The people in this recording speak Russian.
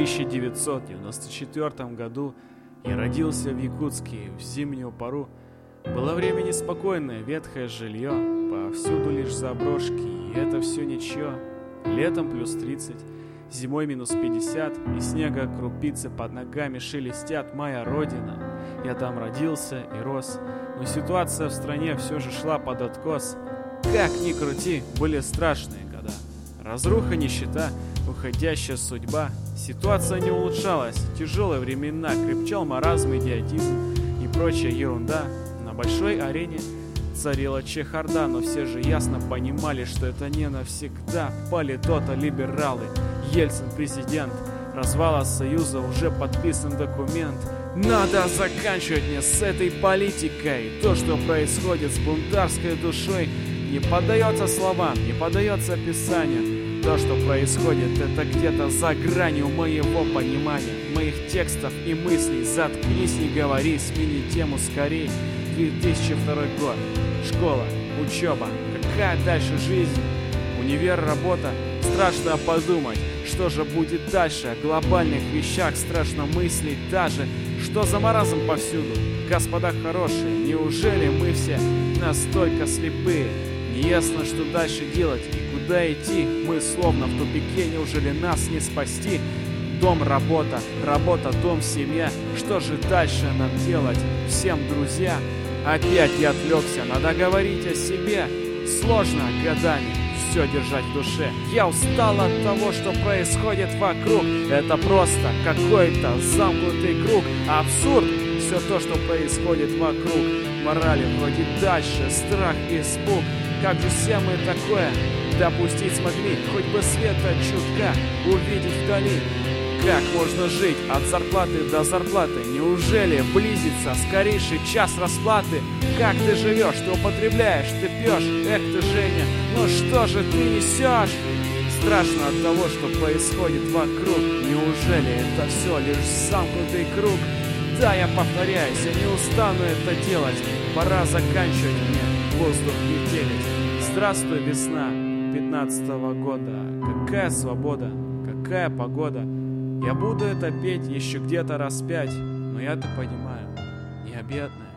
1994 году я родился в Якутске, в зимнюю пору. Было время неспокойное, ветхое жилье, повсюду лишь заброшки, и это все ничего. Летом плюс 30, зимой минус 50, и снега крупицы под ногами шелестят. Моя родина, я там родился и рос, но ситуация в стране все же шла под откос. Как ни крути, были страшные года. Разруха, нищета, уходящая судьба. Ситуация не улучшалась, тяжелые времена, крепчал маразм, идиотизм и прочая ерунда. На большой арене царила чехарда, но все же ясно понимали, что это не навсегда. Пали то-то либералы, Ельцин президент, развала Союза уже подписан документ. Надо заканчивать мне с этой политикой. То, что происходит с бунтарской душой, не поддается словам, не поддается описанию. То, что происходит, это где-то за гранью моего понимания, моих текстов и мыслей. Заткнись, не говори, смени тему скорей. 2002 год. Школа, учеба. Какая дальше жизнь? Универ, работа. Страшно подумать, что же будет дальше. О глобальных вещах страшно мыслить даже. Что за маразм повсюду? Господа хорошие, неужели мы все настолько слепые? Неясно, что дальше делать и куда идти. Мы словно в тупике, неужели нас не спасти? Дом, работа, работа, дом, семья. Что же дальше нам делать? Всем, друзья, опять я отвлекся, надо говорить о себе. Сложно годами все держать в душе. Я устал от того, что происходит вокруг. Это просто какой-то замкнутый круг. Абсурд, все то, что происходит вокруг. Морали вроде дальше, страх и испуг. Как же все мы такое допустить смогли? Хоть бы света чутка увидеть вдали. Как можно жить от зарплаты до зарплаты? Неужели близится скорейший час расплаты? Как ты живешь, ты употребляешь, ты пьешь? Эх ты, Женя, ну что же ты несешь? Страшно от того, что происходит вокруг. Неужели это все лишь замкнутый круг? Да, я повторяюсь, я не устану это делать. Пора заканчивать мне воздух метелить. Здравствуй, весна 15-го года. Какая свобода, какая погода. Я буду это петь еще где-то раз 5, но я-то понимаю, необъятная.